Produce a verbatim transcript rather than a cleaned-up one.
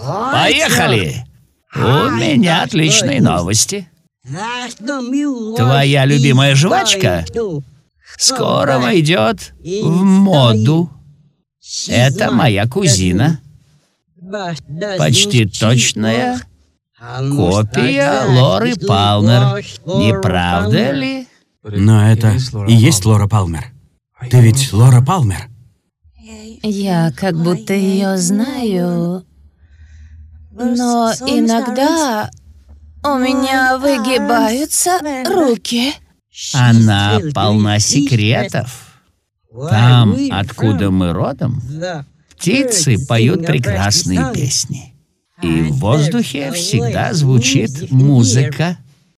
Поехали! У меня отличные новости. Твоя любимая жвачка скоро войдет в моду. Это моя кузина. Почти точная копия Лоры Палмер. Не правда ли? Но это и есть Лора Палмер. Ты ведь Лора Палмер? Я как будто ее знаю, но иногда у меня выгибаются руки. Она полна секретов. Там, откуда мы родом, птицы поют прекрасные песни. И в воздухе всегда звучит музыка.